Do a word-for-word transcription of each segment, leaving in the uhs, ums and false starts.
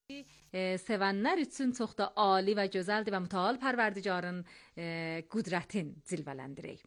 e, sevənlər üçün çox da ali və gözəldir və mütəal Pərverdigarın e, qüdrətin cilvələndirək.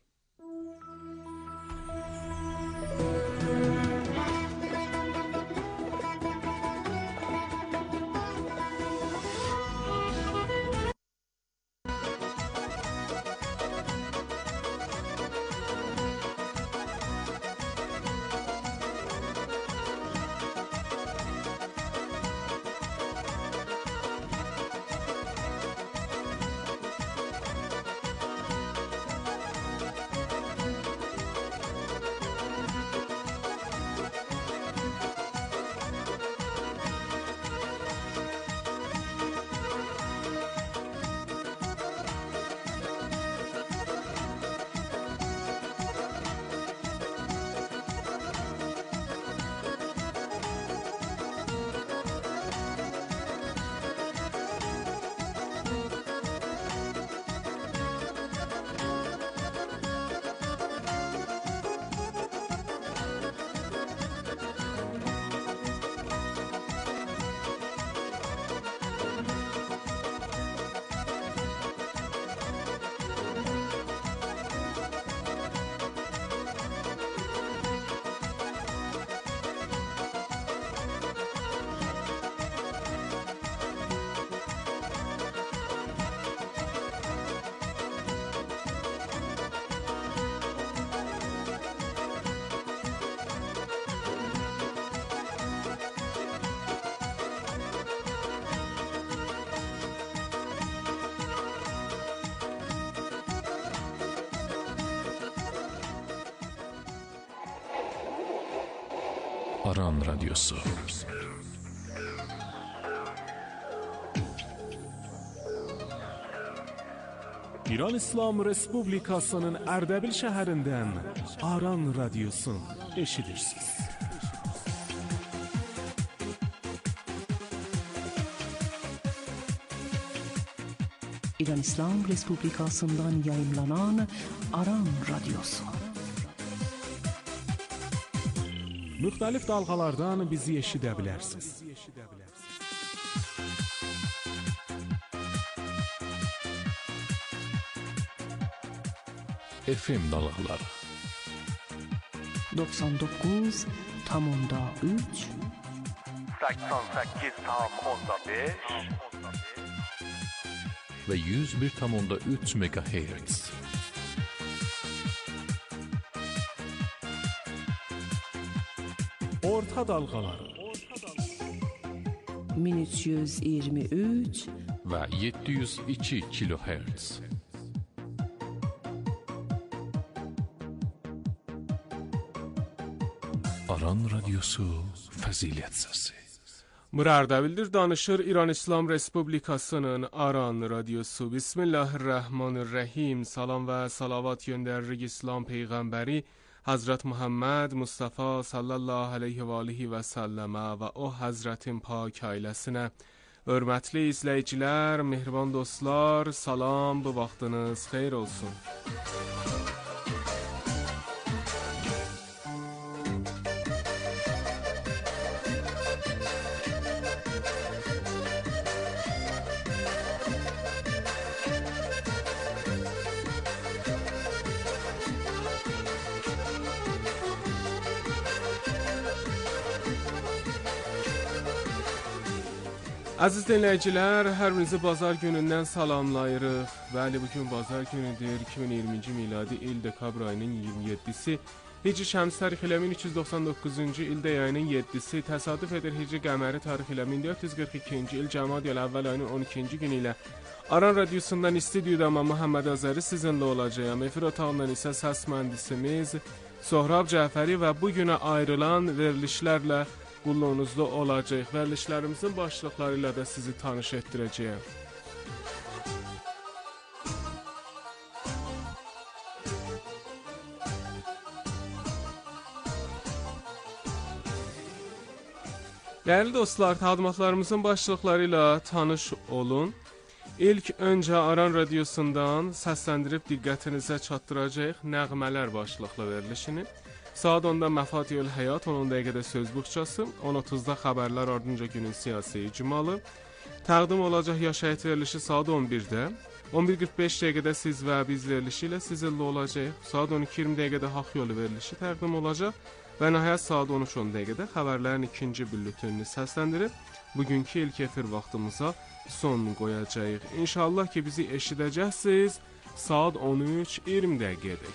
Aran Radyosu. İran İslam Respublikasının Ərdəbil şəhərindən Aran Radyosu eşidirsiniz. İran İslam Respublikasından yayımlanan Aran Radyosu. Müxtəlif dalğalardan bizi eşidə bilərsiniz. F M dalğaları doksan doqquz nöqtə üç səksən səkkiz nöqtə beş və yüz bir nöqtə üç megahertz. Orta dalğaları min üç yüz iyirmi üç və yeddi yüz iki kilohertz. Aran Radyosu Fəzilət Səsi. Bura Ərdəbildir, danışır İran İslam Respublikasının Aran Radyosu. Bismillahirrahmanirrahim. Salam və salavat göndəririk İslam Peyğəmbəri Hazret Muhammed Mustafa sallallahu aleyhi və alihi və səlləmə və o Hazretin pak ailəsinə. Hörmətli izləyicilər, mehriban dostlar, salam, bu vaxtınız xeyir olsun. Əziz dinləyicilər, hər birinizi bazar günündən salamlayırıq. Bəli, bugün bazar günüdür, iki min iyirminci miladi il dekabr ayının iyirmi yeddisi. Hicri şəms tarixi ilə min üç yüz doxsan doqquzuncu ildə ayının yeddisi. Təsadüf edir Hicri qəməri tarixi ilə min dörd yüz qırx ikinci il Cəmadi əvvəl ayının on ikinci günü ilə. Aran Radyosu'ndan istüdyoda mən Muhammed Azəri sizinlə olacağım. Efir otağından isə səs mühəndisimiz Sohrab Cəfəri və bugünə ayrılan verilişlərlə qulluğunuzda olacaq. Verilişlərimizin başlıqları ilə də sizi tanış etdirəcəyəm. Dəyərli dostlar, təqdimatlarımızın başlıqları ilə tanış olun. İlk öncə Aran Radyosu'ndan səsləndirib diqqətinizə çatdıracaq Nəğmələr başlıqlı verilişini. Saat onda Məfatihül Həyat, on dəqiqədə söz buxçası, on otuzda xəbərlər, ardınca günün siyasi icmalı. Təqdim olacaq Yaşayət verilişi saat on birdə. on bir qırx beş dəqiqədə siz və biz verilişi ilə sizinlə olacaq. Saat on iki iyirmi dəqiqədə Haqq Yolu verilişi təqdim olacaq. Və nəhayət saat on üç on dəqiqədə xəbərlərin ikinci bülletenini səsləndirib bugünkü ilk efir vaxtımıza son qoyacağıq. İnşallah ki bizi eşidəcəksiniz saat on üç iyirmi dəqiqədək.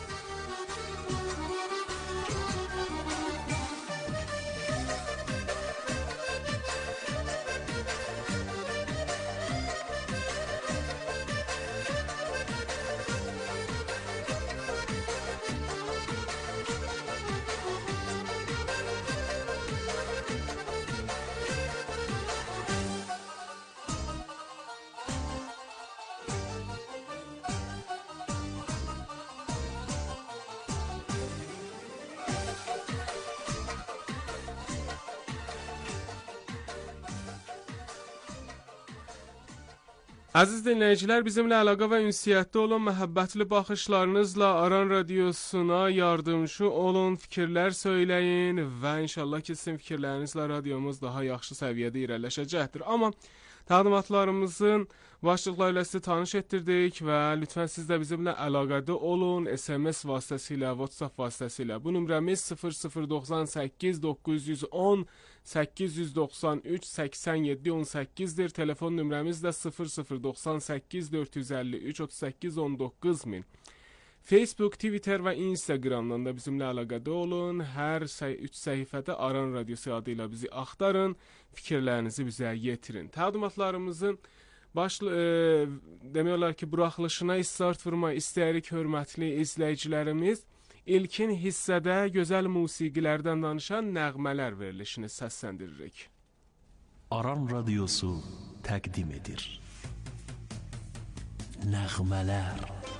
Əziz dinləyicilər, bizimlə əlaqə və ünsiyyətdə olun, məhəbbətli baxışlarınızla Aran Radiosuna yardımcı olun, fikirlər söyləyin və inşallah ki, sizin fikirlərinizlə radiomuz daha yaxşı səviyyədə irəliləşəcəkdir. Amma təqdimatlarımızın başlıqları ilə sizi tanış etdirdik və lütfən siz də bizimlə əlaqədə olun, S M S vasitəsilə, WhatsApp vasitəsilə. Bu nömrəmiz sıfır sıfır doxsan səkkiz doqquz yüz on səkkiz yüz doxsan üç səksən yeddi on səkkizdir. Telefon nömrəmiz də sıfır sıfır doxsan səkkiz dörd yüz əlli üç otuz səkkiz on doqquz min. Facebook, Twitter və Instagramdan da bizimlə əlaqədə olun. Hər səy- üç səhifədə Aran Radiosu adı ilə bizi axtarın, fikirlərinizi bizə yetirin. Təqdimatlarımızın başlı, e, demək olar ki, buraxılışına istart vurma istəyirik hörmətli izləyicilərimiz. İlkin hissədə gözəl musiqilərdən danışan nəğmələr verilişini səsləndiririk. Aran Radiosu təqdim edir. Nəğmələr.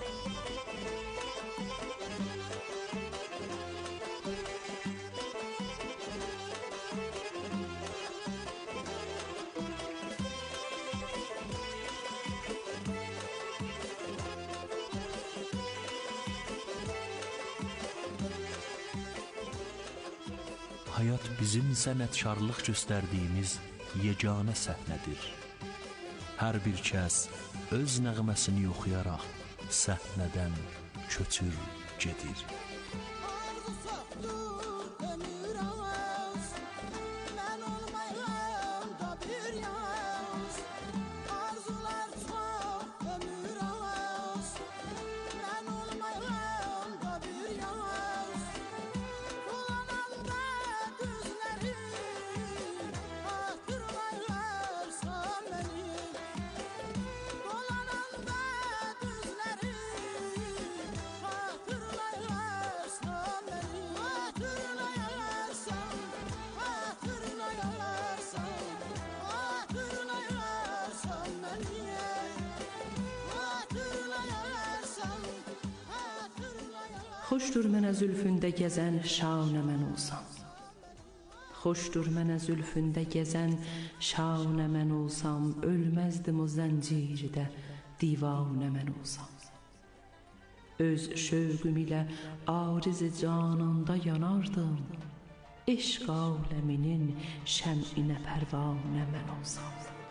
Hayat bizim sənətkarlıq göstərdiyimiz yeganə səhnədir. Hər bir kəs öz nəğməsini oxuyaraq səhnədən köçür gedir. Xoşdur mənə zülfündə gəzən şanə mən olsam. Xoşdur mənə zülfündə gəzən şanə mən olsam. Ölməzdim o zəncirdə divanə mən olsam. Öz şövqüm ilə ariz-i cananda yanardım. Eşq aləminin şəm'inə pərvanə mən olsam.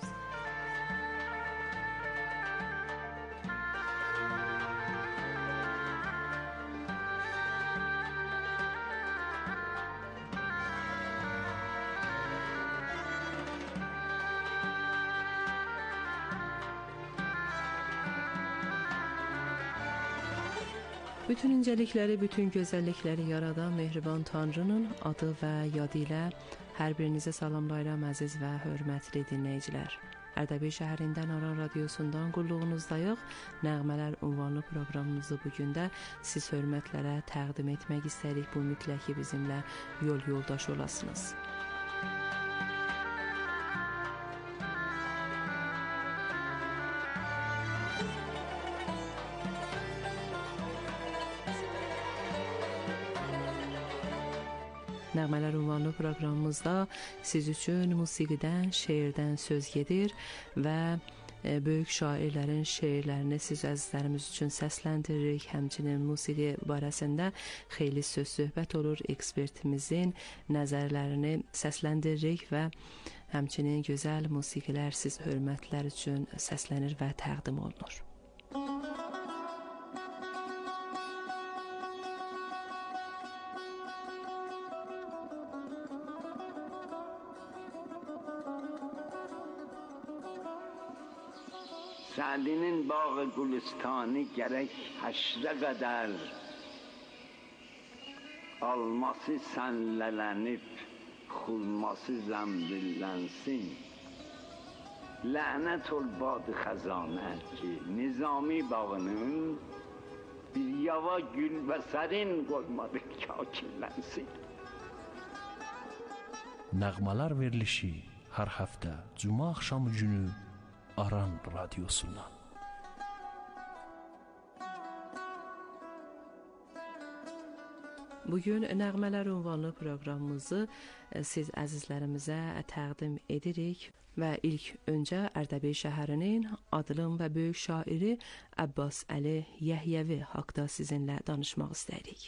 Bütün incəlikləri, bütün gözəllikləri yaradan Mehriban Tanrının adı və yadı ilə hər birinizə salamlayıram əziz və hörmətli dinləyicilər. Ərdəbil şəhərindən Aran Radiosundan qulluğunuzdayıq. Nəğmələr ünvanlı proqramımızı bugün də siz hörmətlərə təqdim etmək istəyirik. Bu mütləq ki bizimlə yol yoldaş olasınız. Nəğmələr ünvanlı proqramımızda siz üçün musiqidən, şeirdən söz gedir və böyük şairlərin şeirlərini siz əzizlərimiz üçün səsləndiririk. Həmçinin musiqi barəsində xeyli söz söhbət olur. Ekspertimizin nəzərlərini səsləndiririk və həmçinin gözəl musiqilər siz hörmətlər üçün səslənir və təqdim olunur. سعدinin bağı gülüstanı gerek haşre kadar alması senlelenip xulması zembirlensin. Lanet ol bad xazane ki nizami bağının bir yava gül ve serin koymadı kakillensin. Nəğmələr verilişi hər həftə cuma axşamı günü Aran radyosundan. Bugün Nəğmələr ünvanlı proqramımızı siz əzizlərimizə təqdim edirik və ilk öncə Ərdəbil şəhərinin adılım və böyük şairi Abbas Əli Yəhyəvi haqqında sizinlə danışmaq istəyirik.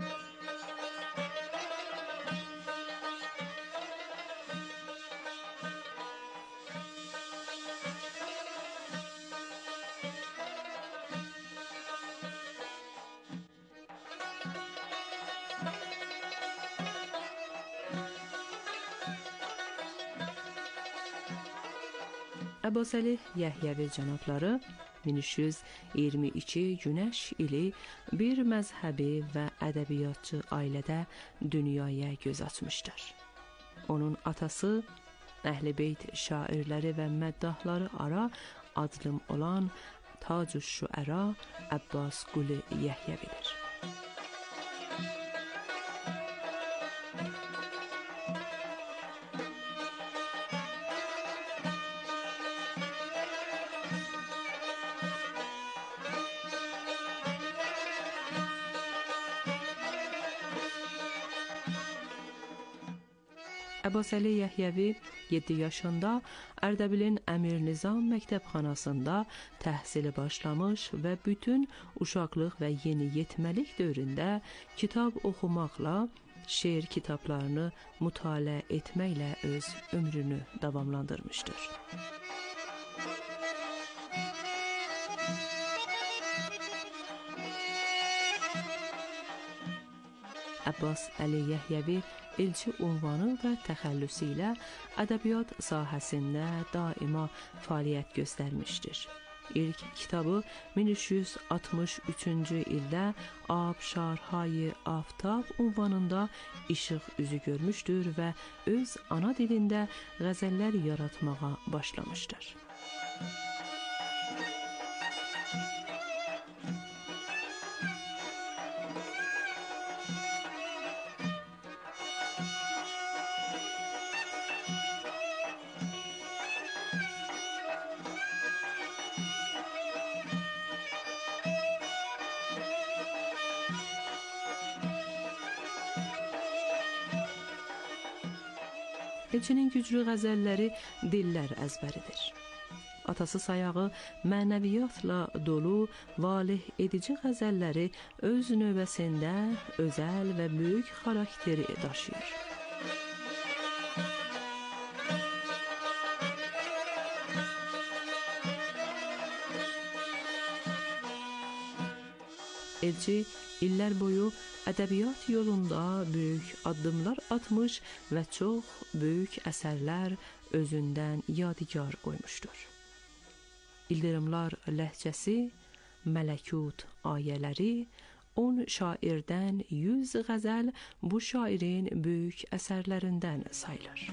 Abbas Əli Yəhyəvi cənabları min üç yüz iyirmi iki Günəş ili bir məzhəbi və ədəbiyyatçı ailədə dünyaya göz açmışdır. Onun atası Əhl-i Beyt şairləri və məddahları ara adlım olan Tac-ı Şüəra Abbas Qulu Yəhyəvidir. Abbas Əli Yəhyəvi yeddi yaşında Ərdəbilin Əmir Nizam məktəbxanasında təhsili başlamış və bütün uşaqlıq və yeniyetməlik dövründə kitab oxumaqla, şeir kitablarını mütaliə etməklə öz ömrünü davamlandırmışdır. Abbas Əli Yəhyəvi elçi unvanı və təxəllüsü ilə ədəbiyyat sahəsində daima fəaliyyət göstərmişdir. İlk kitabı min üç yüz altmış üçüncü ildə Abşarhay Aftab unvanında işıq üzü görmüşdür və öz ana dilində qəzəllər yaratmağa başlamışdır. Elçinin güclü qəzəlləri dillər əzbəridir. Atası sayağı mənəviyyatla dolu, valih edici qəzəlləri öz növbəsində özəl və böyük xarakteri daşıyır. Elçi illər boyu ədəbiyyat yolunda böyük addımlar atmış və çox böyük əsərlər özündən yadigar qoymuşdur. İldırımlar ləhcəsi, Mələkut ayələri, on şairdən yüz qəzəl bu şairin böyük əsərlərindən sayılır.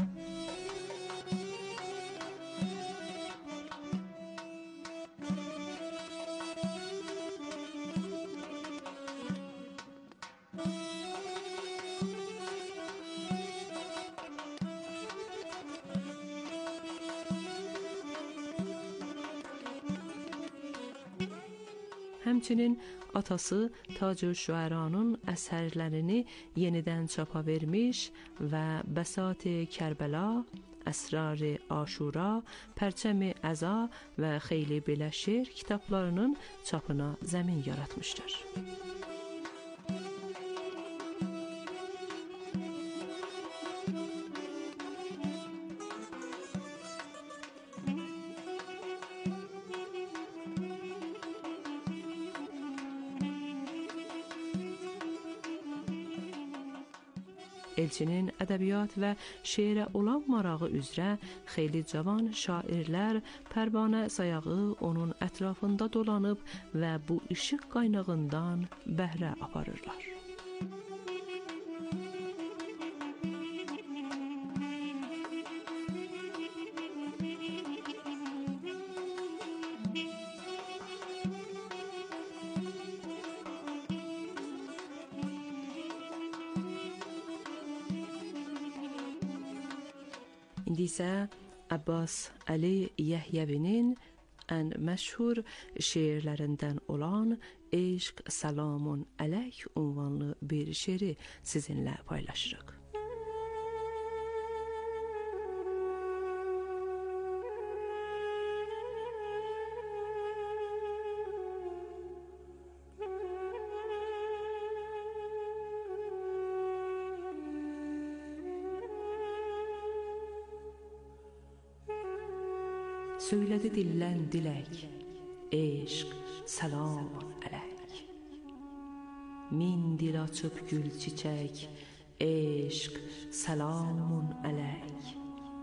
Həmçinin atası Tac-ı Şüəranın əsərlərini yenidən çapa vermiş və Bəsat-ı Kərbəla, Əsrar Aşura, Pərçəm Əza və xeyli belə şeir kitablarının çapına zəmin yaratmışdır. Elçinin ədəbiyyat və şeirə olan marağı üzrə xeyli cavan şairlər pərvanə sayağı onun ətrafında dolanıb və bu işıq qaynağından bəhrə aparırlar. İndi isə Abbas Əli Yəhyəvinin ən məşhur şeirlərindən olan Eşq Salamun Əleyk ünvanlı bir şeiri sizinlə paylaşırıq. Söylədi dillən dilək, eşq, salam əleyk. Min dil açıb gül çiçək, eşq, salamun əleyk.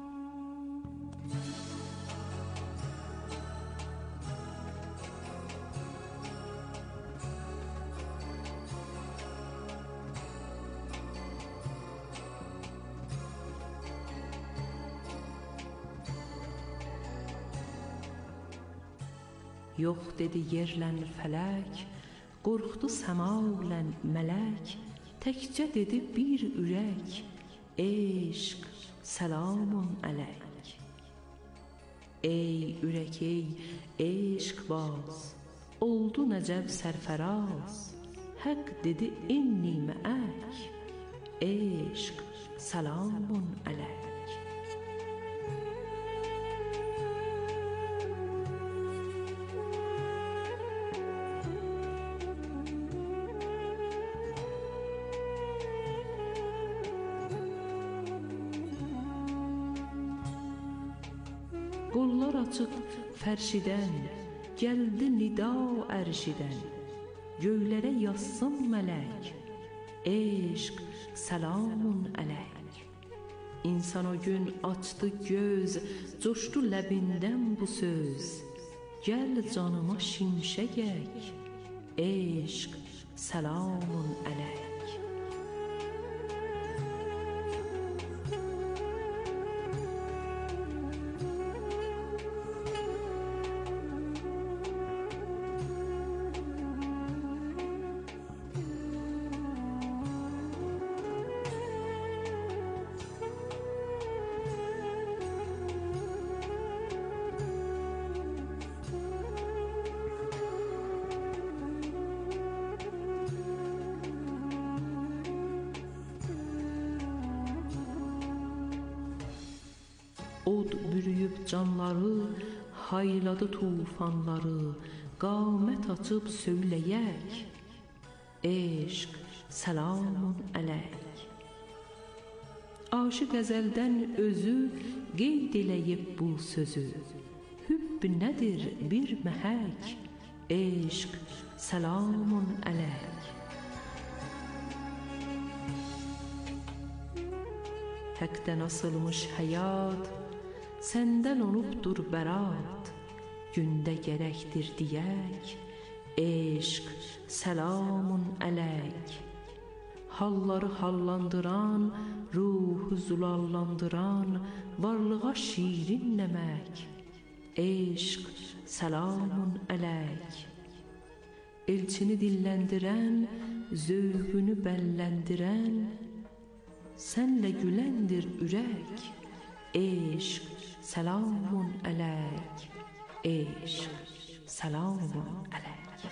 Yox dedi yerlən fələk, qorxdu səmaulən mələk, təkcə dedi bir ürək, eşq, salamun əleyk. Ey ürək, ey eşq baz, oldu nəcəb sərfəraz, həq dedi inni məək, eşq, salamun əleyk. Qollar açıq fərşidən, gəldi nida ərşidən, göylərə yazsın mələk, eşq, salamun əleyk. İnsan o gün açdı göz, coşdu ləbindən bu söz, gəl canıma şimşəgək, eşq, salamun əleyk. Od bürüyüb canları, hayladı tufanları, qamət açıb söyləyək, eşq, salamun əleyk. Aşıq əzəldən özü qeyd eləyib bu sözü, hübb nədir bir məhək, eşq, salamun əleyk. Həqdən asılmış həyat, səndən olubdur bərat, gündə gərəkdir deyək, eşq, salamun əleyk. Halları hallandıran, ruhu zulallandıran, varlığa şirin nəmək, eşq, salamun əleyk. Elçini dilləndirən, zövqünü bəlləndirən, sənlə güləndir ürək, eşq, salamun əleyk, eşq, salamun əleyk.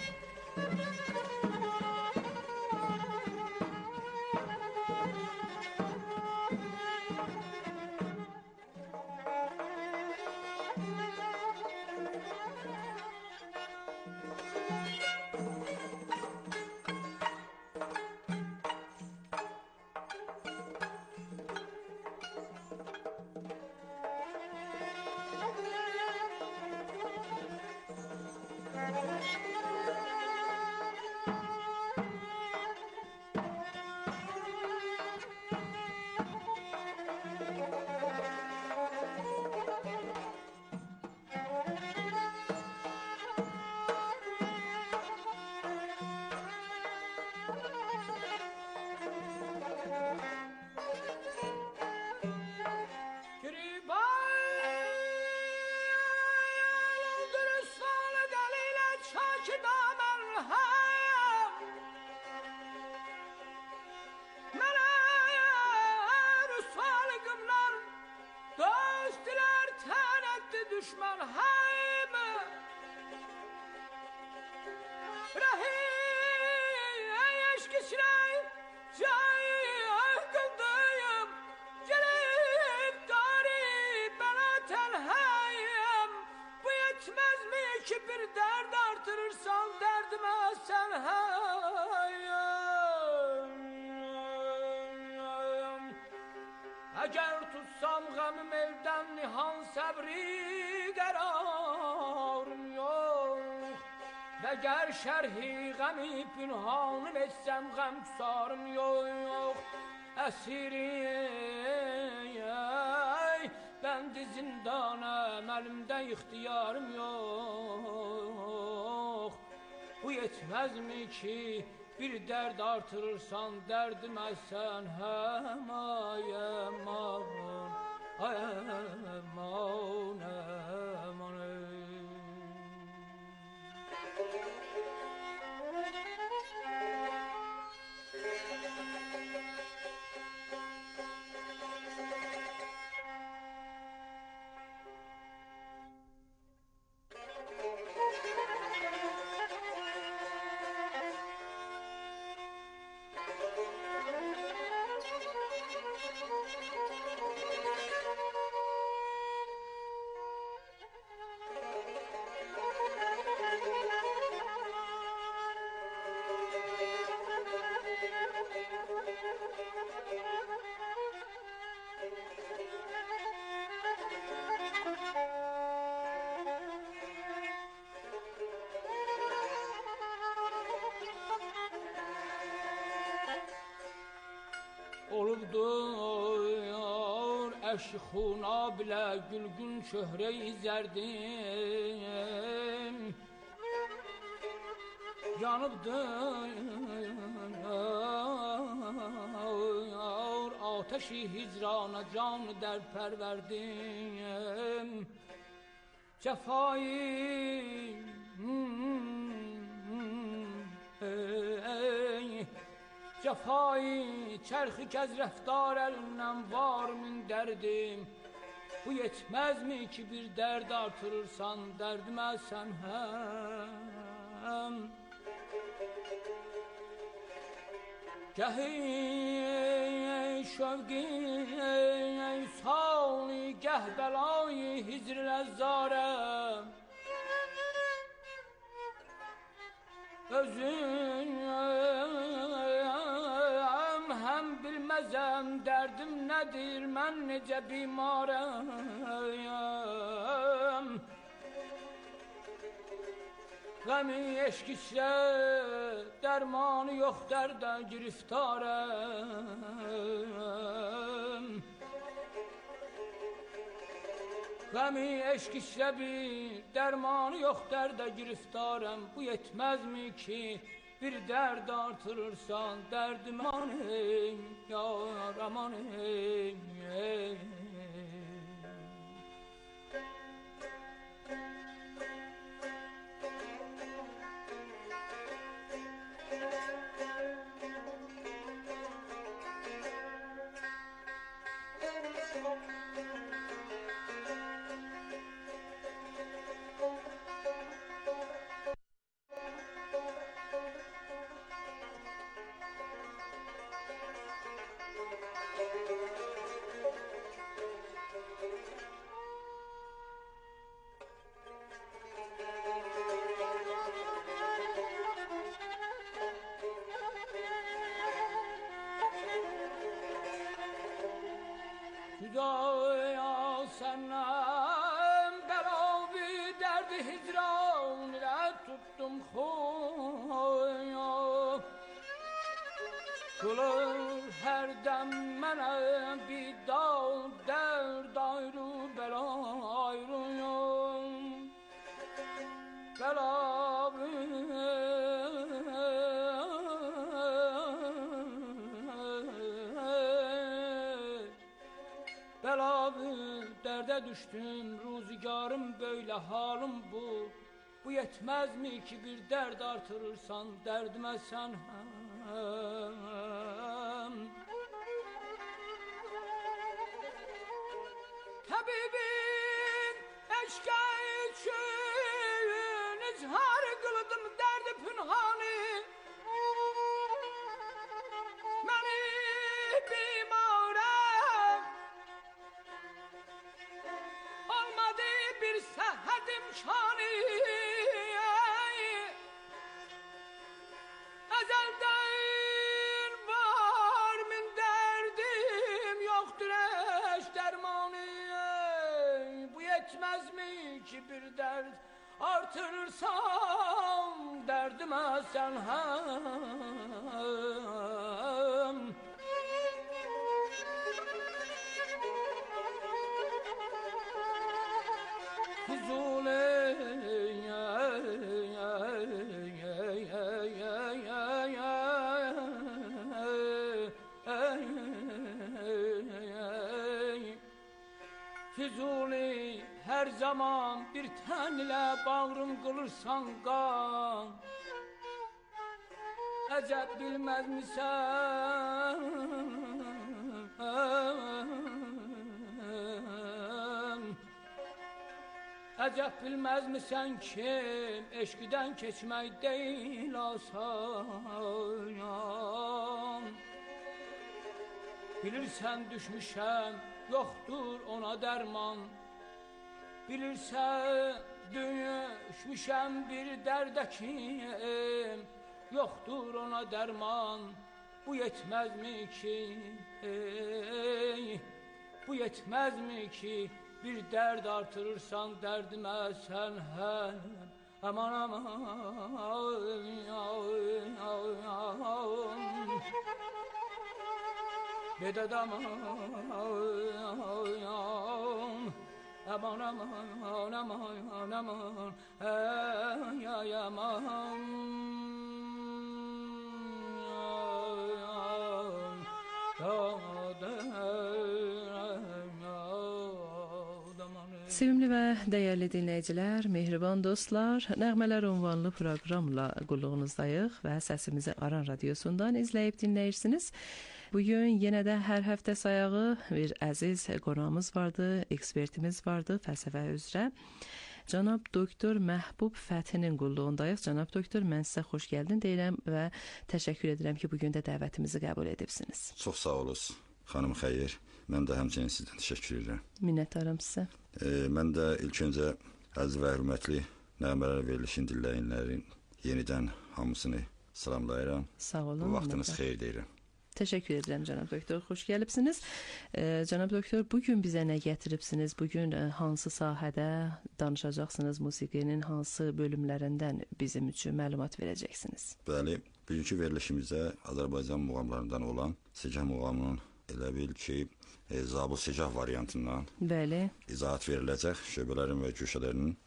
اگر tutsam غمim elden nihan sabri kararım yok. Ve ger şerhi gami pünhanım etsem gam kusarım yok. Esirim ben de zindanım, elimde ihtiyarım yok. Bu yetmez mi ki bir dert artırırsan derdim sen hem ay aman ay aman aman. Olubdur eşi xuna bilə gülgün şöhrə-i zərdim. Yanıbdır ateşi hicrana canı dərd pərverdim. Cəfayı Cefayı çerhi kez reftar elinden var min derdim. Bu yetmez mi ki bir derd artırırsan derdime sen hem. Gehi şevgi sali geh belayı hicr lezzarem. Özün hem bilmezem derdim nedir mən necə bimarəm. Qəmi eşq içrə dərmanı yox dərdən giriftarəm. Qəmi eşq içrə bir dərmanı yox dərdə giriftarəm. Bu yetməzmi ki bir dərd artırırsan dərdim amanım yar amanım. Hüdaya senem belavi derdi hicran ile tuttum xoya. Kılır her dem mene bir dağ derd ayrı bela ayrıyım. Belavi Belavi derde düştüm ruzigarım böyle halim bu. Bu yetmez mi ki bir derd artırırsan derdime sen hem. Tabibin eşke için izhar kıldım derdi pünhani. Beni bimarem olmadı bir sehedim şani. Ezelden var min derdim yoktur yetməzmi ki bir dərd artırırsan dərdimə sən həm. Füzuli Füzuli hər zaman bir tən ilə bağrım qılırsan qan. Əcəb bilməz misən Əcəb bilməz misən kim eşqdən keçmək deyil asan. Bilirsən düşmüşəm yoxdur ona dərman. Bilirsən düşmüşəm bir dərdə kim yoxdur ona dərman. Bu yetməzmi ki ey, bu yetməzmi ki bir dərd artırırsan dərdimə sən həm. Aman aman Bedad aman Aman aman aman aman Ay ay aman Sevimli və dəyərli dinləyicilər, mehriban dostlar, Nəğmələr ünvanlı proqramla qulluğunuzdayıq və səsimizi Aran Radiosundan izləyib dinləyirsiniz. Bugün yenə də hər həftə sayağı bir əziz qonağımız vardı, ekspertimiz vardı fəlsəfə üzrə. Cənab Doktor Məhbub Fəthinin qulluğundayıq. Cənab Doktor, mən sizə xoş gəldin deyirəm və təşəkkür edirəm ki, bugün də dəvətimizi qəbul edibsiniz. Çox sağ olasınız, xanım Xeyir. Mən də həmçinin sizdən təşəkkür edirəm. Minnətdaram sizə. E, mən də ilk öncə əziz və hörmətli Nəğmələr verilişin dinləyənlərin yenidən hamısını salamlayıram. Sağ olun. Bu vaxtınız xeyir deyirəm. Təşəkkür edirəm cənab doktor, xoş gəlibsiniz. E, cənab doktor, bugün bizə nə gətiribsiniz? Bugün e, hansı sahədə danışacaqsınız? Musiqinin hansı bölümlərindən bizim üçün məlumat verəcəksiniz? Bəli, bugünkü verilişimizdə Azərbaycan muğamlarından olan Secah muğamının elə bil ki, e, Zabul Secah variantından Bəli. izahat veriləcək şöbələrin və güşələrinin.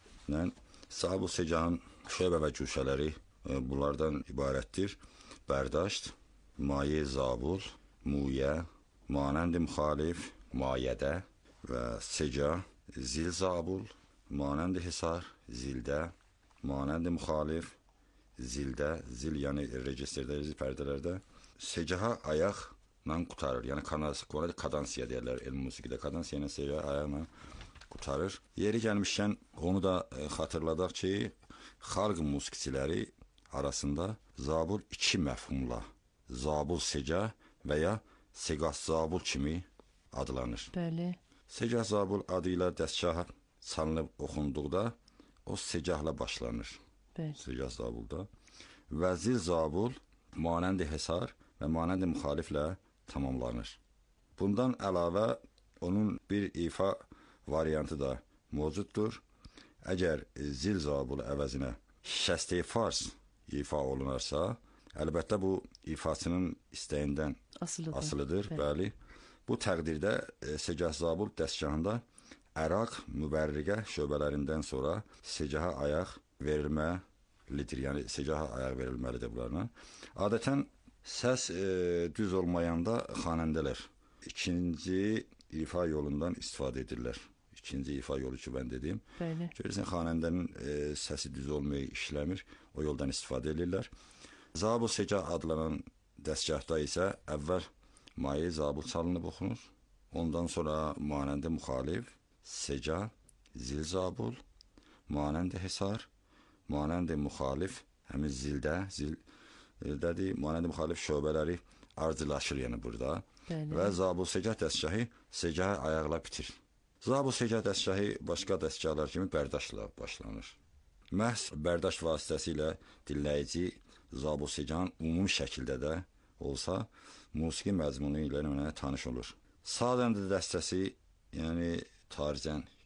Zabul Secahın şöbə və güşələri e, bunlardan ibarətdir. Bərdəşt, maye zabul, muyə, manənd-i müxalif, mayədə və secah, zil zabul, manənd-i hisar, zildə, manənd-i müxalif, zildə, zil yəni registrdə, pərdələrdə, secaha ayaqla qutarır. Yəni kadansiya deyərlər, elm musiqidə kadansiya ilə secaha ayaqla qutarır. Yeri gəlmişkən onu da e, xatırladaq ki, xalq musiqiçiləri arasında zabul iki məfhumla Zabul Secah və ya Segah Zabul kimi adlanır. Bəli. Segah Zabul adı ilə dəstgah çalınıb oxunduqda o Secahla başlanır. Bəli. Segah Zabulda. Və Zil Zabul manənd-i hesar və manənd-i müxaliflə tamamlanır. Bundan əlavə onun bir ifa variantı da mövcuddur. Əgər Zil Zabul əvəzinə şəsti fars ifa olunarsa, əlbəttə bu ifaçının istəyindən asılıdır, asılıdır bəli. Bu təqdirdə e, Segah Zabul dəstgahında əraq, mübərriqə şöbələrindən sonra secaha ayaq verilməlidir. Yəni secaha ayaq verilməlidir bunlarına. Adətən səs e, düz olmayanda xanəndələr ikinci ifa yolundan istifadə edirlər. İkinci ifa yolu ki, mən dedim. Bəli. Görürsən, xanəndənin e, səsi düz olmayı işləmir. O yoldan istifadə edirlər. Zabul Secah adlanan dəstgahda isə əvvəl maye zabul çalınıb oxunur. Ondan sonra manənd-i müxalif, secah, zil zabul, manənd-i hisar, manənd-i müxalif, həmin zildə, zildədir, manənd-i müxalif şöbələri ardılaşır yəni burada. Bəli. Və Zabul Secah dəstgahı secahı ayaqla bitir. Zabul Secah dəstgahı başqa dəstgahlar kimi bərdaşla başlanır. Məhz bərdaş vasitəsilə dinləyici Zabul Secahın ümumi şəkildə də olsa, musiqi məzmunu ilə mənə tanış olur. Sadəndə dəstəsi, yəni taricən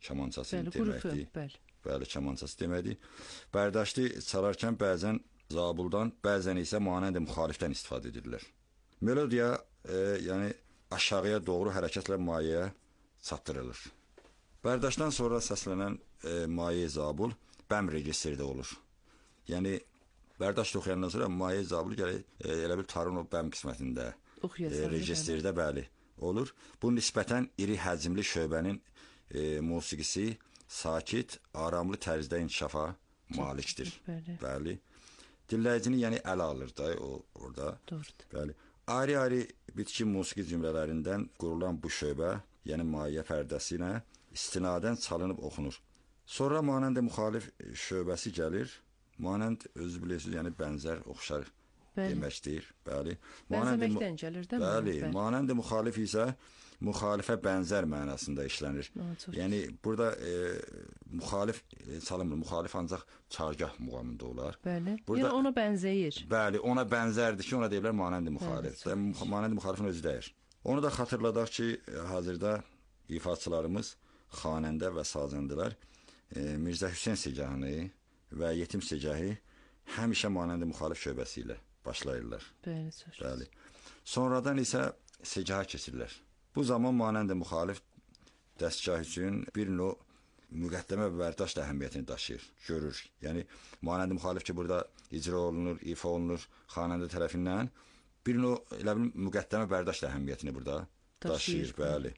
kamançası Bəli, deməkdir. bəli. Bəli, kamançası deməkdir. Bərdəşli çalarkən bəzən zabuldan, bəzən isə manəndə müxalifdən istifadə edirlər. Melodiya, e, yəni aşağıya doğru hərəkətlə mayeyə çatdırılır. Bərdəşdən sonra səslənən e, maye zabul bəm registrdə olur. Yəni bərdəşli oxuyandan sonra maye zabul gəlir, e, elə bil tarın o bəm qismətində e, registrdə bəli olur. Bu nisbətən iri həcmli şöbənin e, musiqisi sakit, aramlı tərzdə inkişafa malikdir. Bəli. Bəli. Dinləyicini yəni ələ alır da o orada. Doğrudur. Bəli. Ayrı-ayrı bitki musiqi cümlələrindən qurulan bu şöbə, yəni maye pərdəsi ilə istinadən çalınıb oxunur. Sonra manəndə müxalif şöbəsi gəlir. Manənd özü bilirsiniz, yəni bənzər, oxşar bəli. Deməkdir. Bəli. Bənzəməkdən gəlir də. Bəli. bəli. Manəndə müxalif isə müxalifə bənzər mənasında işlənir. Aa, yəni burada e, müxalif e, çalınmır. Müxalif ancaq çargah muğamında olar. Bəli. Burada, yəni ona bənzəyir. Bəli, ona bənzərdir ki, ona deyirlər manəndi müxalif. Bəli, manəndi müxalifin özü deyir. Onu da xatırladaq ki, hazırda ifaçılarımız, xanəndə və sazəndələr e, Mirzə Hüseyn Segahını və Yetim Segahi həmişə manəndi müxalif şöbəsi ilə başlayırlar. Bəli, çox. Bəli. Sonradan isə Segaha keçirlər. Bu zaman manəndə müxalif dəstgah üçün bir növ müqəddəmə və bərdəşt əhəmiyyətini daşıyır, görür. Yəni manəndə müxalif ki, burada icra olunur, ifa olunur xanəndə tərəfindən bir növ elə bil müqəddəmə bərdəşt əhəmiyyətini burada daşıyır, daşıyır bəli.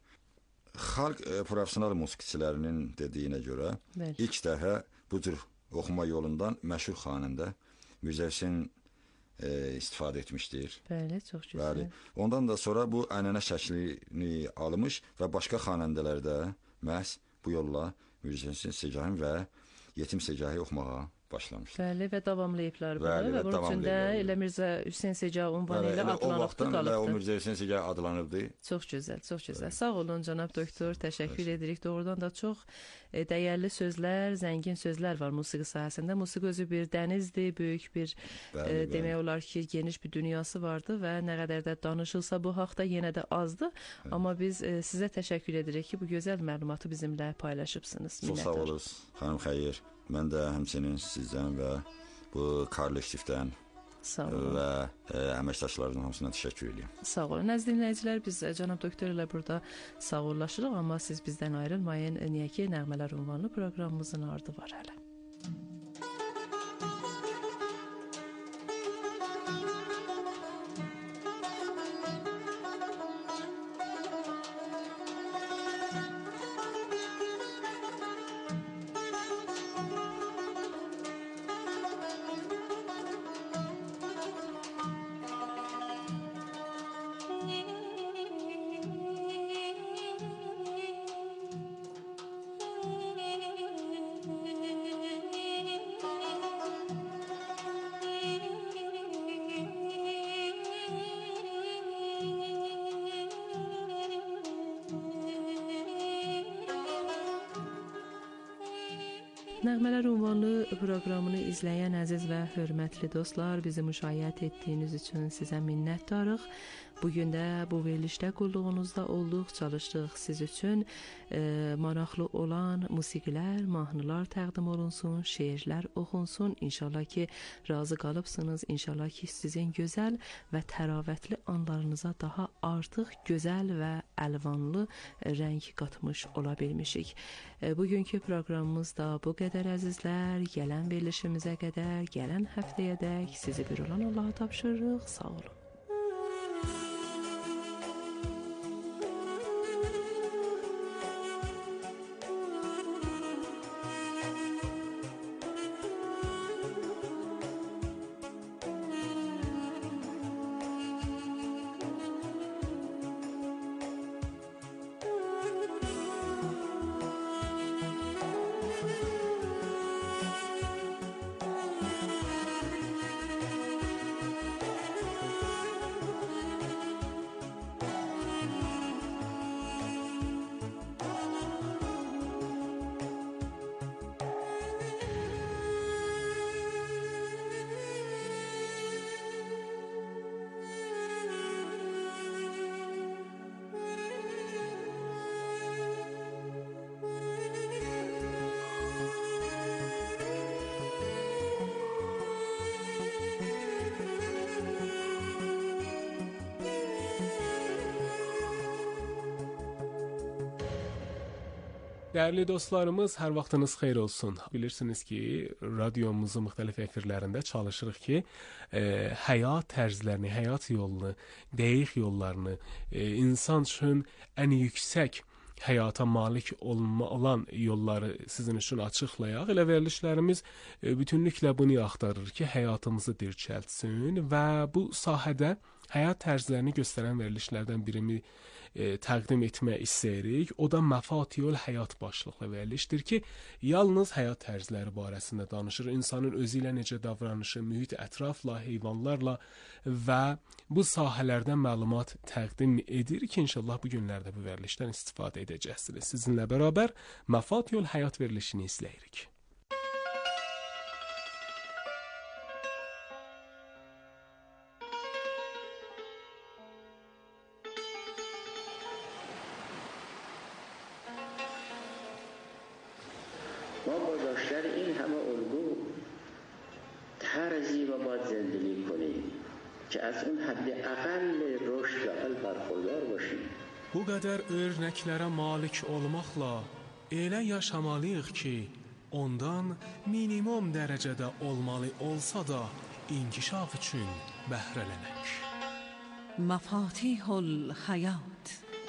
Xalq e, professional musiqiçilərinin dediyinə görə bəli. İlk dəfə bu cür oxuma yolundan məşhur xanəndə Mirzə Hüseyn E, istifadə etmişdir. Bəli, çox gözəl. Bəli. Ondan da sonra bu ənənə şəklini almış və başqa xanəndələrdə məhz bu yolla Mirzə Hüseyn Segahi və Yetim Segahi oxumağa başlamışdır. Bəli, və davamlayıblar bunu və bunun üçün də elə Mirzə Hüseyn Segahi ünvanı ilə adlanıbdı, qalıbdı. O Mirzə Hüseyn Segahi adlanıbdı. Çox gözəl, çox gözəl. Sağ olun cənab doktor, təşəkkür edirik. Doğrudan da çox e, dəyərli sözlər, zəngin sözlər var musiqi sahəsində. Musiqi özü bir dənizdir, böyük bir bəli, e, demək olar ki, geniş bir dünyası vardı və nə qədər də danışılsa bu haqda yenə də azdır. Bəli. Amma biz e, sizə təşəkkür edirik ki, bu gözəl məlumatı bizimlə paylaşıbsınız. Çox sağ olunuz, xanım Xeyir. Mən də həmçinin sizdən və bu kollektivdən və e, əməkdaşlarının hamısına təşəkkür edirəm. Sağ olun. Əziz dinləyicilər, biz cənab doktor ilə burada sağollaşırıq, amma siz bizdən ayrılmayın. Niyə ki, Nəğmələr ünvanlı proqramımızın ardı var hələ. Nəğmələr ünvanlı proqramını izləyən əziz və hörmətli dostlar, bizi müşayiət etdiyiniz üçün sizə minnətdarıq. Bugün də bu verilişdə qulluğunuzda olduq, çalışdıq siz üçün e, maraqlı olan musiqilər, mahnılar təqdim olunsun, şeirlər oxunsun. İnşallah ki, razı qalıbsınız. İnşallah ki, sizin gözəl və təravətli anlarınıza daha artıq gözəl və əlvanlı rəng qatmış ola bilmişik. E, bugünkü proqramımız da bu qədər əzizlər. Gələn verilişimizə qədər, gələn həftəyədək sizi bir olan Allaha tapşırırıq. Sağ olun. Değerli dostlarımız, hər vaxtınız xeyir olsun. Bilirsiniz ki, radyomuzun müxtəlif efirlərində çalışırıq ki, e, həyat tərzlərini, həyat yolunu, dəqiq yollarını, e, insan üçün ən yüksək həyata malik olma olan yolları sizin üçün açıqlayaq. Elə verilişlərimiz e, bütünlüklə bunu axtarır ki, həyatımızı dirçəltsin və bu sahədə həyat tərzlərini göstərən verilişlərdən birini e, təqdim etmək istəyirik. O da Məfatihul Həyat başlıqlı verilişdir ki, yalnız həyat tərzləri barəsində danışır. İnsanın özü ilə necə davranışı, mühit ətrafla, heyvanlarla və bu sahələrdən məlumat təqdim edir ki, inşallah bu günlərdə bu verilişdən istifadə edəcəksiniz. Sizinlə bərabər Məfatihul Həyat verilişini izləyirik. ما با داشتن این همه الگو طرزی و باید زندگی کنیم که از اون حد اقل رشد و عقل برخوردار باشیم. Bu qədər örnəklərə malik olmaqla elə yaşamalıyıq ki, ondan minimum dərəcədə olmalı olsa da inkişaf üçün bəhrələnək. Məfatihul Həyat.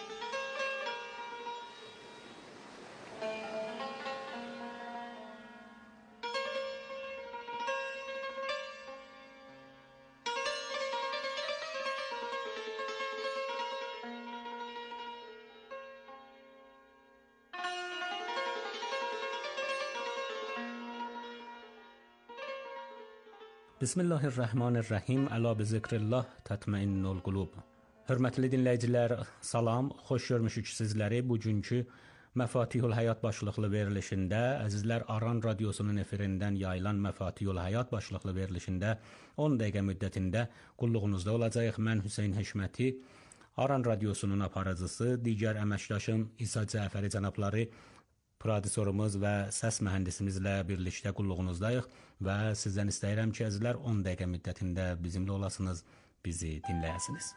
Bismillahirrahmanirrahim. Əla bi zikrillah tətməinnul qulub. Hörmətli dinləyicilər, salam. Xoş görmüşük sizləri bugünkü Məfatihul Həyat başlıqlı verilişində. Əzizlər, Aran radiosunun efirindən yayılan Məfatihul Həyat başlıqlı verilişində on dəqiqə müddətində qulluğunuzda olacağıq. Mən Hüseyn Həşməti, Aran radiosunun aparıcısı, digər əməkdaşım İsa Cəfəri cənabları, prodüsorumuz və səs mühəndisimizlə birlikdə qulluğunuzdayıq və sizdən istəyirəm ki, əzizlər, on dəqiqə müddətində bizimlə olasınız, bizi dinləyəsiniz.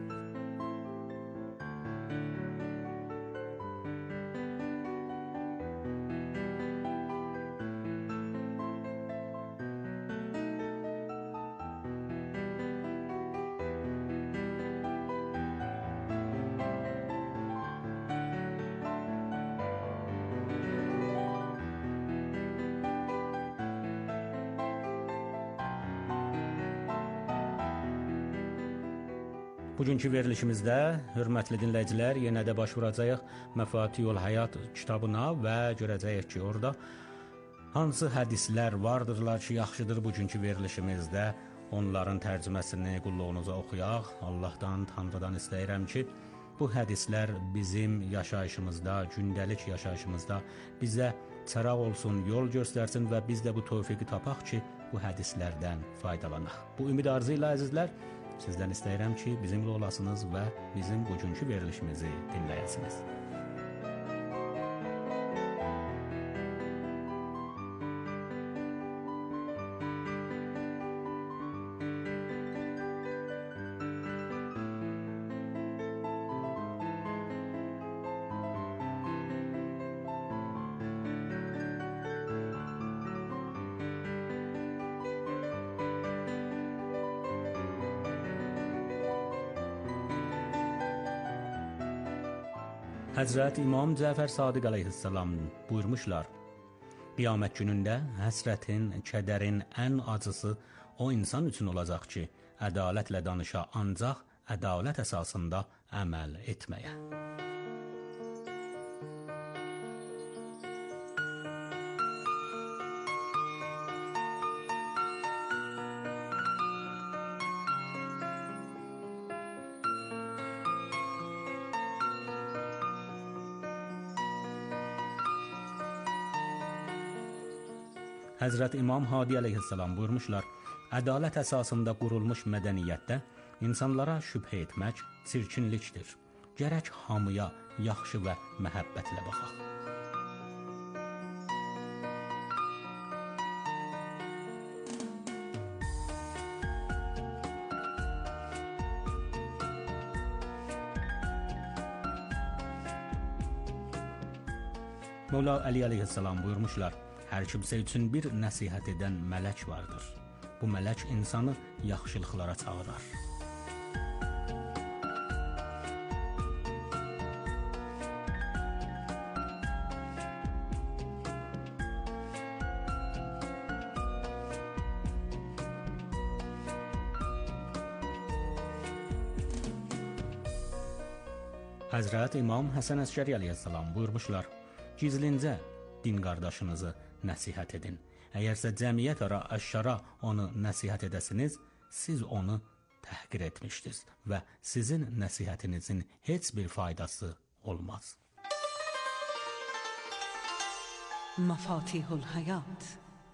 Bugünkü verilişimizdə, hörmətli dinləyicilər, yenə də baş vuracağıq Məfatihul Həyat kitabına və görəcəyik ki, orada hansı hədislər vardırlar ki, yaxşıdır bugünkü verilişimizdə onların tərcüməsini qulluğunuza oxuyaq. Allahdan, Tanrıdan istəyirəm ki, bu hədislər bizim yaşayışımızda, gündəlik yaşayışımızda bizə çıraq olsun, yol göstərsin və biz də bu tövfiqi tapaq ki, bu hədislərdən faydalanaq. Bu ümid arzu ilə əzizlər, sizdən istəyirəm ki, bizimlə olasınız və bizim bugünkü verilişimizi dinləyəsiniz. Həzrət İmam Cəfər Sadiq əleyhissalam buyurmuşlar, qiyamət günündə həsrətin, kədərin ən acısı o insan üçün olacaq ki, ədalətlə danışa, ancaq ədalət əsasında əməl etməyə. Həzrət İmam Hadi əleyhissalam buyurmuşlar, ədalət əsasında qurulmuş mədəniyyətdə insanlara şübhə etmək çirkinlikdir. Gərək hamıya yaxşı və məhəbbətlə baxaq. Mevla Ali aleyhisselam buyurmuşlar, hər kimsə üçün bir nəsihət edən mələk vardır. Bu mələk insanı yaxşılıqlara çağırar. Həzrət İmam Həsən Əskəri əleyhissalam buyurmuşlar, gizlincə din qardaşınızı nəsihət edin. Əgərsə cəmiyyət ara əşşara onu nəsihət edəsiniz, siz onu təhqir etmişdiniz və sizin nəsihətinizin heç bir faydası olmaz. Məfatihul həyat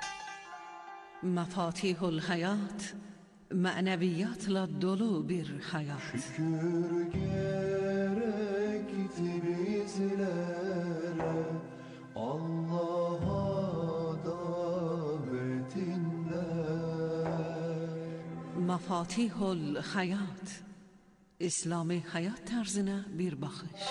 Məfatihul həyat mənəviyyatla dolu bir həyat. Şükür gerekti bizlere Allah'a davetinle. Məfatihul həyat İslami həyat tərzinə bir baxış.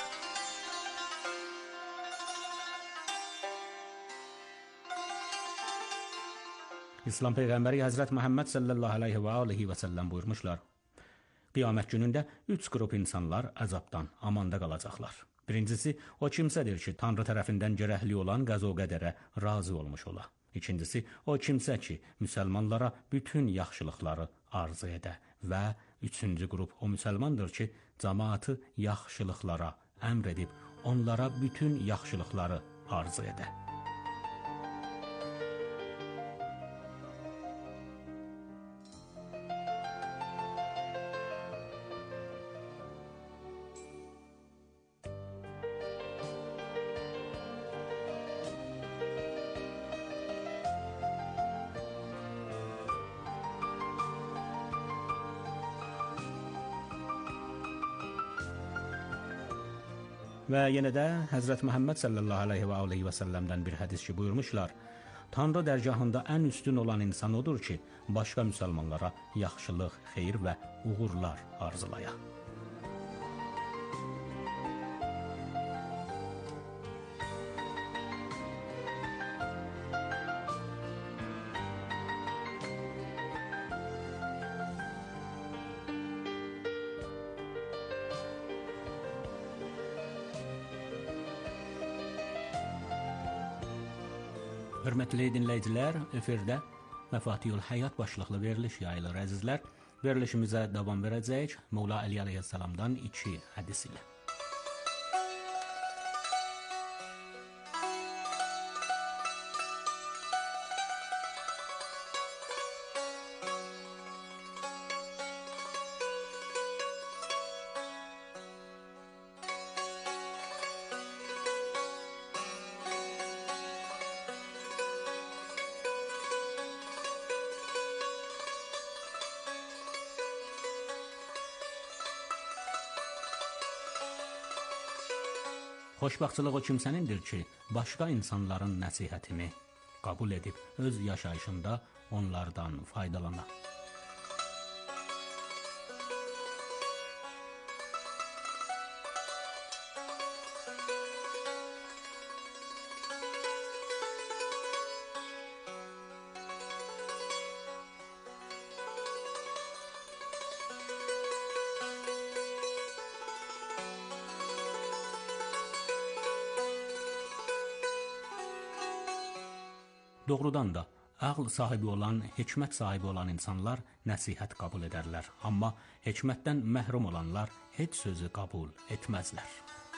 İslam Peyğəmbəri Həzrət Məhəmməd sallallahu aleyhi və aleyhi və səlləm buyurmuşlar. Qiyamət günündə üç qrup insanlar əzabdan amanda qalacaqlar. Birincisi, o kimsədir ki, Tanrı tərəfindən gərəkli olan qəzo qədərə razı olmuş ola. İkincisi, o kimsə ki, müsəlmanlara bütün yaxşılıqları arzu edə və üçüncü qrup o müsəlmandır ki, cəmaatı yaxşılıqlara əmr edib, onlara bütün yaxşılıqları arzu edə. Və yenə də Həzrət Məhəmməd sallallahu aleyhi və aleyhi və səlləmdən bir hədis ki buyurmuşlar, Tanrı dərgahında ən üstün olan insan odur ki, başqa müsəlmanlara yaxşılıq, xeyir və uğurlar arzulaya. Hörmətli dinləyicilər, efirdə Məfatihul Həyat başlıqlı veriliş yayılır əzizlər. Verilişimizə davam verəcəyik Mevla Ali aleyhissalamdan iki hədis ilə. Xoşbəxtçılıq o kimsənindir ki, başqa insanların nəsihətini qəbul edib, öz yaşayışında onlardan faydalanar. Doğrudan da, ağıl sahibi olan, hikmət sahibi olan insanlar nəsihət qəbul edərlər. Amma hikmətdən məhrum olanlar heç sözü qəbul etməzlər.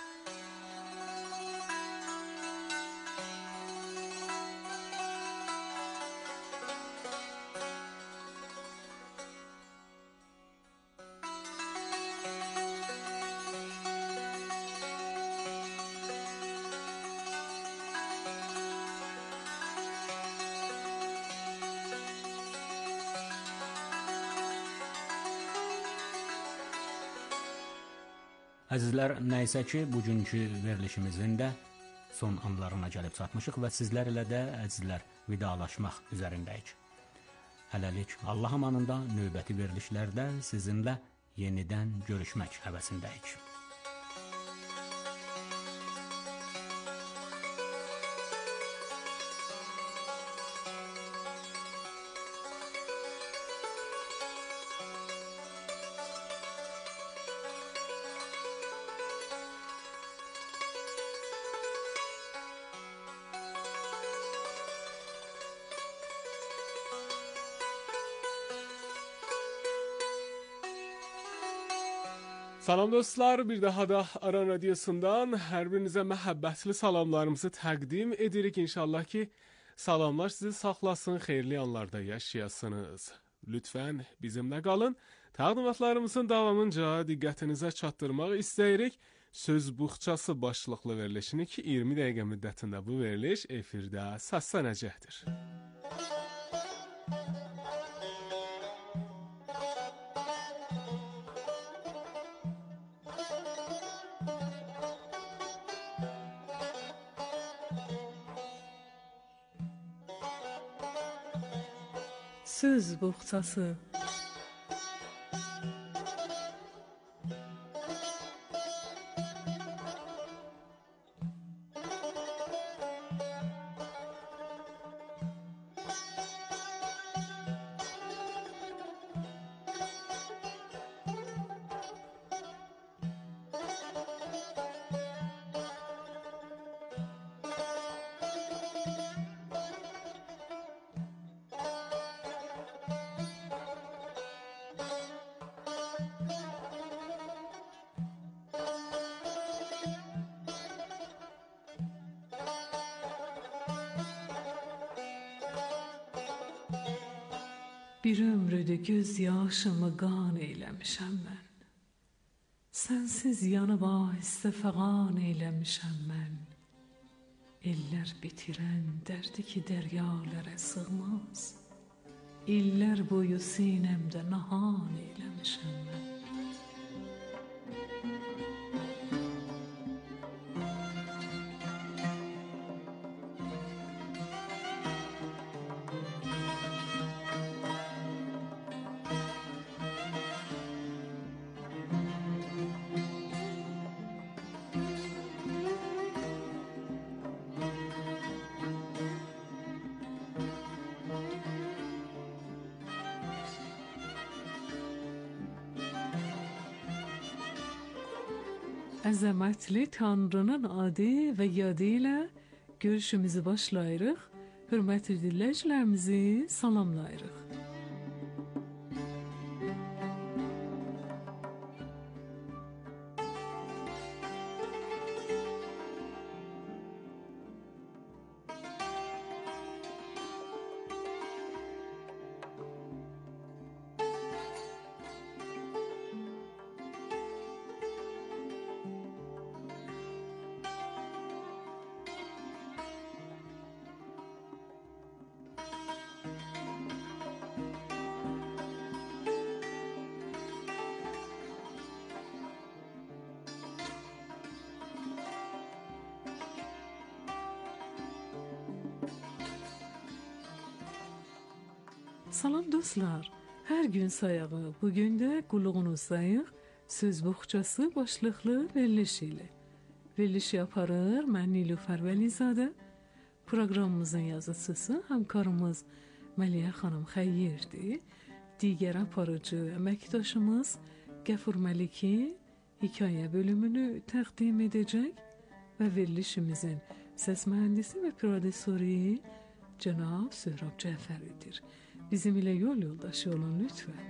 Əzizlər, nəysə ki, bugünkü verilişimizin də son anlarına gəlib çatmışıq və sizlər ilə də, əzizlər, vidalaşmaq üzərindəyik. Hələlik, Allah amanında növbəti verilişlərdə sizinlə yenidən görüşmək həvəsindəyik. Salam dostlar, bir daha da Aran Radyosu'ndan hər birinizə məhəbbətli salamlarımızı təqdim edirik. İnşallah ki, salamlar sizi saxlasın, xeyirli anlarda yaşayasınız. Lütfən bizimlə qalın. Təqdimatlarımızın davamınca diqqətinizə çatdırmaq istəyirik. Söz buxçası başlıqlı verilişini ki, iyirmi dəqiqə müddətində bu veriliş efirdə səslənəcəkdir. Söz buxçası. Bir ömrüdür göz yaşımı qan eyləmişəm mən. Sənsiz yanıb ahistə fəqan eyləmişəm mən. Ellər bitirən dərdi ki dəryalərə sığmaz. İllər boyu sinəmdə nahan eyləmişəm mən. Əzəmətli Tanrının adı və yadı ilə görüşümüzü başlayırıq. Hörmətli dinləyicilərimizi salamlayırıq. Salam dostlar, hər gün sayağı, bugün də qulluğunuzdayıq Söz buxçası başlıqlı veriliş ilə. Verilişi aparır mən Nilüfər Vəlizadə, proqramımızın yazıcısı həmkarımız Məliyə xanım Xəyyirdir, digər aparıcı əməkdaşımız Qəfur Məliki hekayə bölümünü təqdim edəcək və verilişimizin səs mühəndisi və prodüsörü Cənab Söhrab Cəfəridir. Bizim ile yol yoldaşı olun lütfen.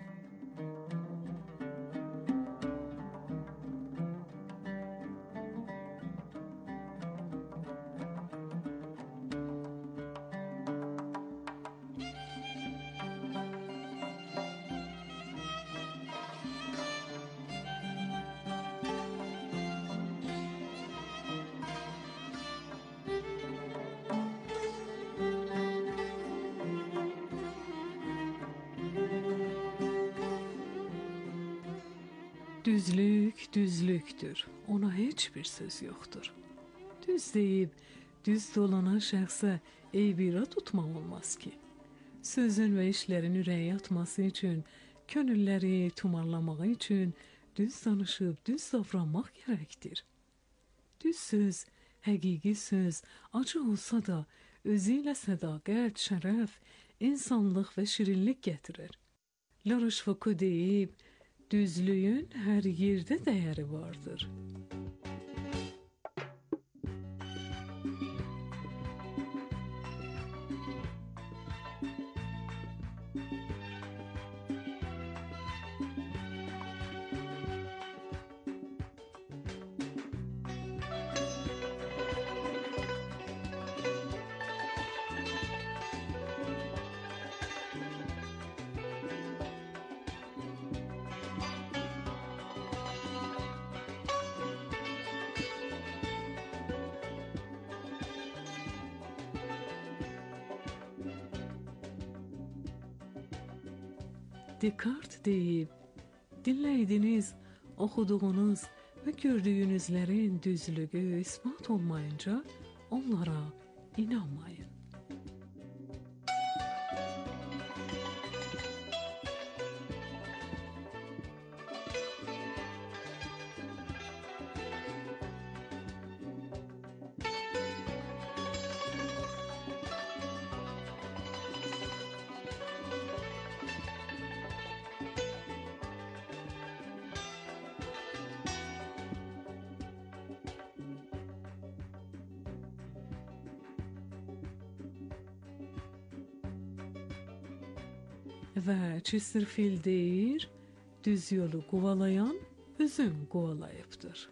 Düzlük düzlüktür, ona heç bir söz yoxdur. Düz deyib, düz dolana şəxsə eybira tutmaq olmaz ki. Sözün və işlərin ürəyə atması üçün, könülləri tumarlamağı üçün düz danışıb, düz davranmaq gərəkdir. Düz söz, həqiqi söz, acı olsa da, özü ilə sədaqət, şərəf, insanlıq və şirinlik gətirir. La Rochefoucauld deyib, düzlüyün hər yerdə dəyəri vardır. Descartes deyib, dinləydiniz, oxuduğunuz və gördüyünüzlərin düzlüğü ispat olmayınca onlara inanmayın. Və Chesterfield deyir, düz yolu qovalayan özün qovalayıbdır.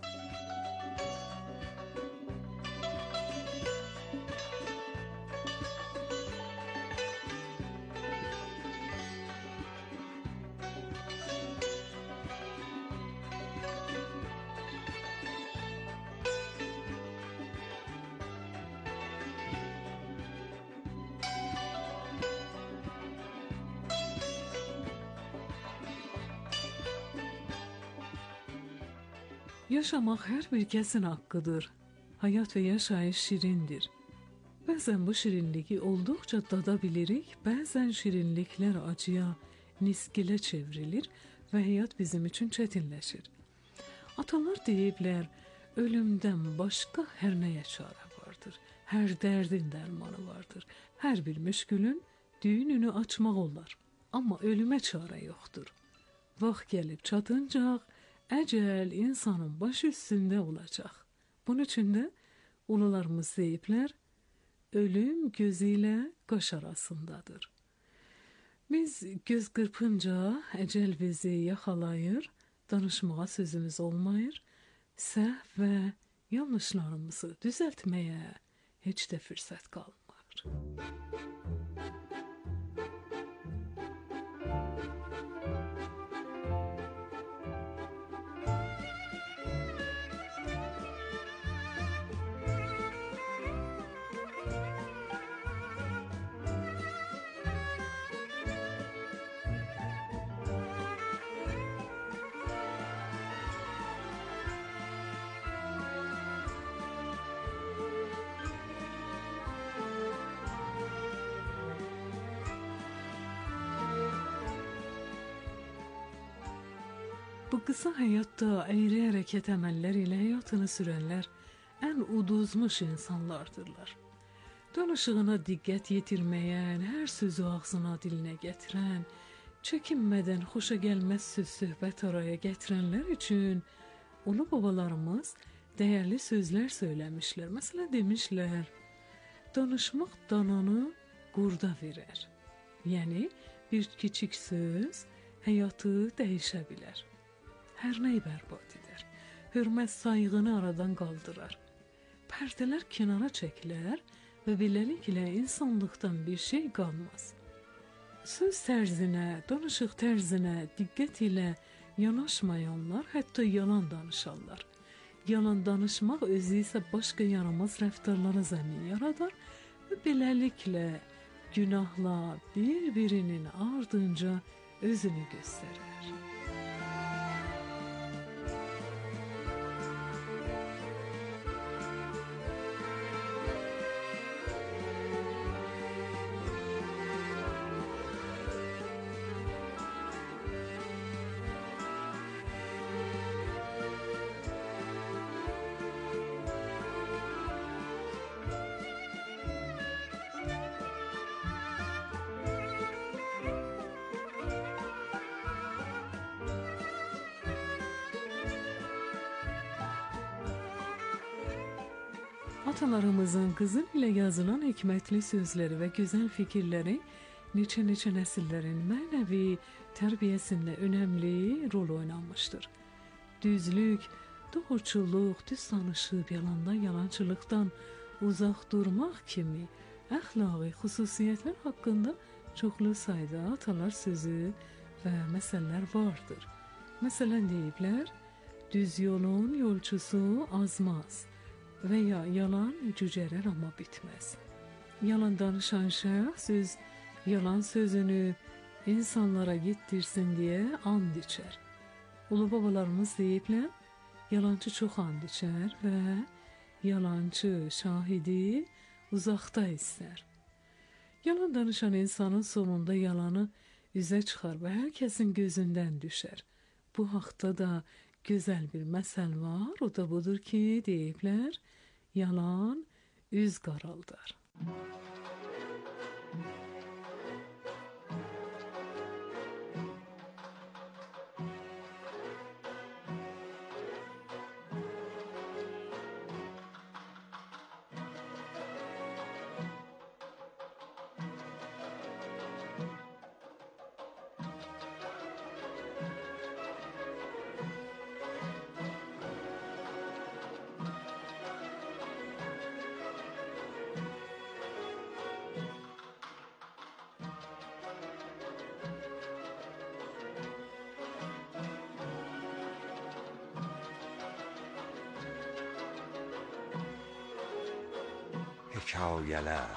Yaşamaq hər bir kəsin haqqıdır. Hayat və yaşayış şirindir. Bəzən bu şirinliyi olduqca dada bilirik, bəzən şirinliklər acıya, nisgilə çevrilir və həyat bizim üçün çətinləşir. Atalar deyiblər, ölümdən başqa hər nəyə çarə vardır. Hər dərdin dərmanı vardır. Hər bir müşkülün düyününü açmaq olar. Amma ölümə çarə yoxdur. Vaxt gəlib çatınca əcəl insanın başı üstündə olacaq. Bunun üçün də ulularımız deyiblər, ölüm gözü ilə qaş arasındadır. Biz göz qırpınca əcəl bizi yaxalayır, danışmağa sözümüz olmayır, səhv və yanlışlarımızı düzəltməyə heç də fürsət qalmır. Bu qısa həyatda əyri hərəkət əməllər ilə həyatını sürənlər ən uduzmuş insanlardırlar. Danışığına diqqət yetirməyən, hər sözü ağzına dilinə gətirən, çəkinmədən xoşa gəlməz söz söhbət araya gətirənlər üçün ulu babalarımız dəyərli sözlər söyləmişlər. Məsələn demişlər, danışmaq dananı qurda verər. Yəni bir kiçik söz həyatı dəyişə bilər. Hər nəyi bərbad edər. Hörmət sayğını aradan qaldırar. Pərdələr kənara çəkilər və beləliklə insanlıqdan bir şey qalmaz. Söz tərzinə, danışıq tərzinə diqqət ilə yanaşmayanlar hətta yalan danışarlar. Yalan danışmaq özü isə başqa yaramaz rəftarlara zəmin yaradar və beləliklə günahlar bir-birinin ardınca özünü göstərər. Atalarımızın qızıl ilə yazılan hikmətli sözləri və gözəl fikirləri neçə-neçə nəsillərin mənəvi tərbiyəsində önəmli rol oynamışdır. Düzlük, doğruçuluq, düz danışıb yalandan, yalançılıqdan uzaq durmaq kimi əxlaqi xüsusiyyətlər haqqında çoxlu sayda atalar sözü və məsəllər vardır. Məsələn deyiblər, düz yolun yolçusu azmaz. Və ya yalan cücərər amma bitməz. Yalan danışan şəxs öz yalan sözünü insanlara gittirsin diye and içer. Ulu babalarımız deyiblər, yalancı çox and içər və yalancı şahidi uzaqda istər. Yalan danışan insanın sonunda yalanı üzə çıxar və hər kəsin gözündən düşər. Bu haqda da gözəl bir məsəl var, o da budur ki, deyiblər, yalan üz qaraldar. Hekayələr.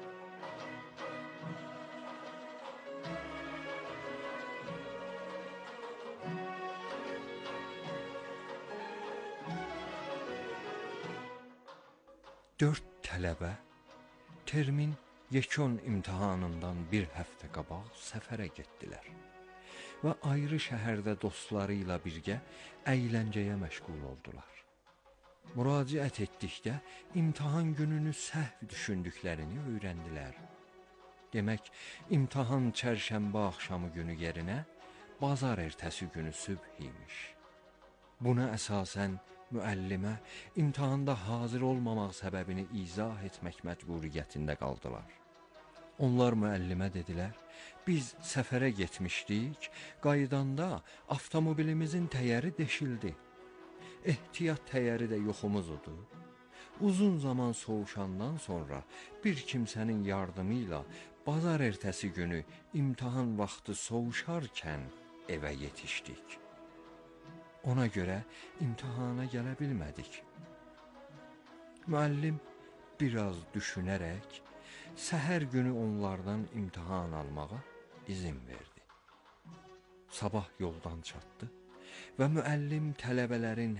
Dörd tələbə termin yekun imtahanından bir həftə qabaq səfərə getdilər və ayrı şəhərdə dostları ilə birgə əyləncəyə məşğul oldular. Müraciət etdikdə imtahan gününü səhv düşündüklərini öyrəndilər. Demək, imtahan çərşənbə axşamı günü yerinə bazar ertəsi günü sübh imiş. Buna əsasən müəllimə imtahanda hazır olmamaq səbəbini izah etmək məcburiyyətində qaldılar. Onlar müəllimə dedilər, biz səfərə getmişdik, qaydanda avtomobilimizin təyəri deşildi. Ehtiyat təyəri də yoxumuzudur. Uzun zaman soğuşandan sonra bir kimsənin yardımı ilə bazar ertəsi günü imtahan vaxtı soğuşarkən evə yetişdik. Ona görə imtahana gələ bilmədik. Müəllim biraz düşünərək səhər günü onlardan imtahan almağa izin verdi. Sabah yoldan çatdı və müəllim tələbələrin